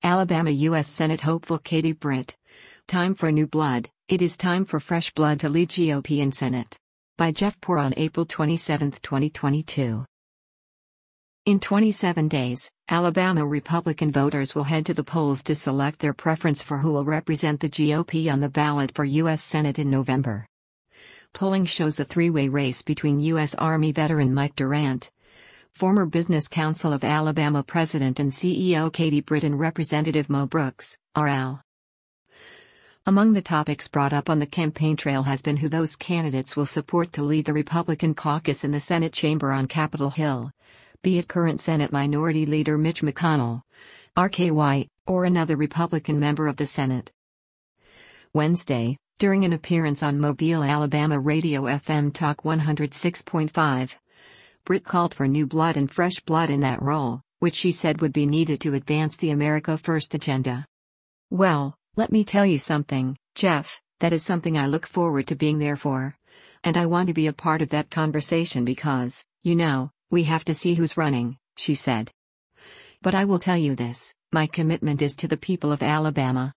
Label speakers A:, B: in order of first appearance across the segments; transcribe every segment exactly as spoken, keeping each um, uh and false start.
A: Alabama U S Senate hopeful Katie Britt. Time for new blood. It is time for fresh blood to lead G O P in Senate. By Jeff Poor on April twenty-seventh, twenty twenty-two. In twenty-seven days, Alabama Republican voters will head to the polls to select their preference for who will represent the G O P on the ballot for U S Senate in November. Polling shows a three-way race between U S Army veteran Mike Durant, former Business Council of Alabama President and C E O Katie Britt, and Representative Mo Brooks, R L. Among the topics brought up on the campaign trail has been who those candidates will support to lead the Republican caucus in the Senate chamber on Capitol Hill, be it current Senate Minority Leader Mitch McConnell, R K White, or another Republican member of the Senate. Wednesday, during an appearance on Mobile, Alabama Radio F M Talk one oh six point five, Britt called for new blood and fresh blood in that role, which she said would be needed to advance the America First agenda. Well, let me tell you something, Jeff, that is something I look forward to being there for. And I want to be a part of that conversation because, you know, we have to see who's running, she said. But I will tell you this, my commitment is to the people of Alabama.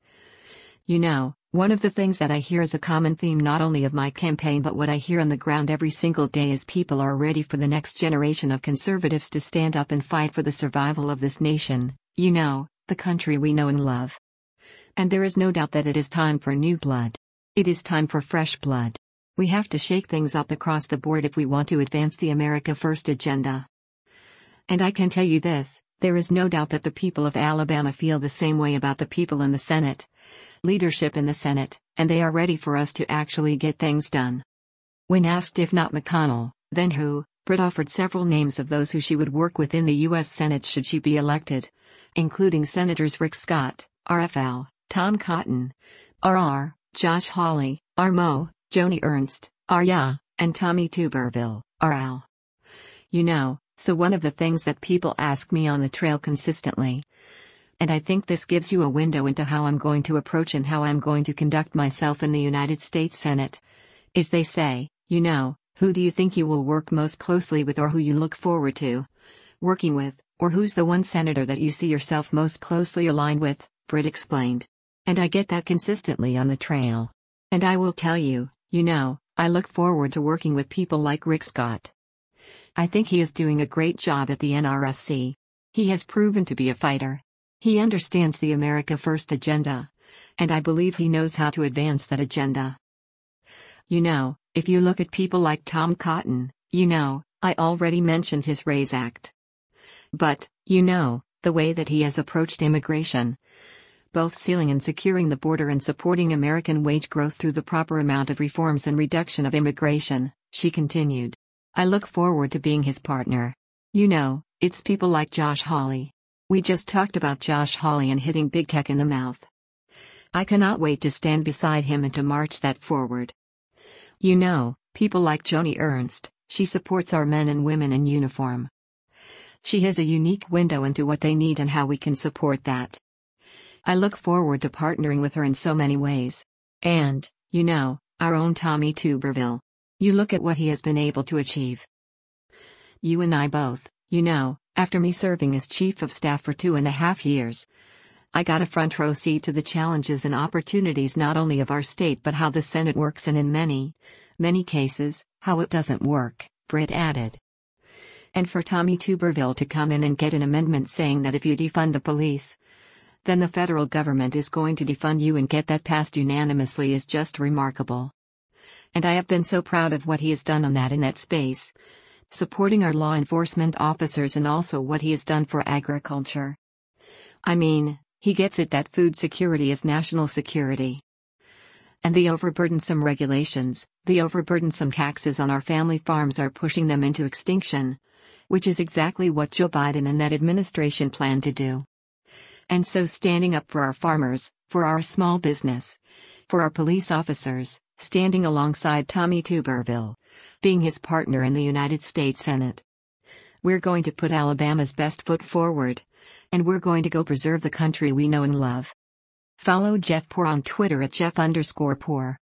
A: You know, one of the things that I hear as a common theme not only of my campaign but what I hear on the ground every single day is people are ready for the next generation of conservatives to stand up and fight for the survival of this nation, you know, the country we know and love. And there is no doubt that it is time for new blood. It is time for fresh blood. We have to shake things up across the board if we want to advance the America First agenda. And I can tell you this, there is no doubt that the people of Alabama feel the same way about the people in the Senate, leadership in the Senate, and they are ready for us to actually get things done. When asked if not McConnell, then who, Britt offered several names of those who she would work with in the U S Senate should she be elected, including Senators Rick Scott, R F L, Tom Cotton, R R, Josh Hawley, R Mo, Joni Ernst, R Ya, and Tommy Tuberville, R L. You know, so one of the things that people ask me on the trail consistently, and I think this gives you a window into how I'm going to approach and how I'm going to conduct myself in the United States Senate, is they say, you know, who do you think you will work most closely with or who you look forward to working with, or who's the one senator that you see yourself most closely aligned with, Britt explained. And I get that consistently on the trail. And I will tell you, you know, I look forward to working with people like Rick Scott. I think he is doing a great job at the N R S C. He has proven to be a fighter. He understands the America First agenda. And I believe he knows how to advance that agenda. You know, if you look at people like Tom Cotton, you know, I already mentioned his RAISE Act. But, you know, the way that he has approached immigration, both sealing and securing the border and supporting American wage growth through the proper amount of reforms and reduction of immigration, she continued. I look forward to being his partner. You know, it's people like Josh Hawley. We just talked about Josh Hawley and hitting big tech in the mouth. I cannot wait to stand beside him and to march that forward. You know, people like Joni Ernst, she supports our men and women in uniform. She has a unique window into what they need and how we can support that. I look forward to partnering with her in so many ways. And, you know, our own Tommy Tuberville. You look at what he has been able to achieve. You and I both, you know, after me serving as chief of staff for two and a half years, I got a front row seat to the challenges and opportunities not only of our state but how the Senate works and in many, many cases, how it doesn't work, Britt added. And for Tommy Tuberville to come in and get an amendment saying that if you defund the police, then the federal government is going to defund you and get that passed unanimously is just remarkable. And I have been so proud of what he has done on that in that space, supporting our law enforcement officers and also what he has done for agriculture. I mean, he gets it that food security is national security. And the overburdensome regulations, the overburdensome taxes on our family farms are pushing them into extinction, which is exactly what Joe Biden and that administration plan to do. And so standing up for our farmers, for our small business, for our police officers, standing alongside Tommy Tuberville, being his partner in the United States Senate. We're going to put Alabama's best foot forward, and we're going to go preserve the country we know and love. Follow Jeff Poor on Twitter at Jeff underscore Poor.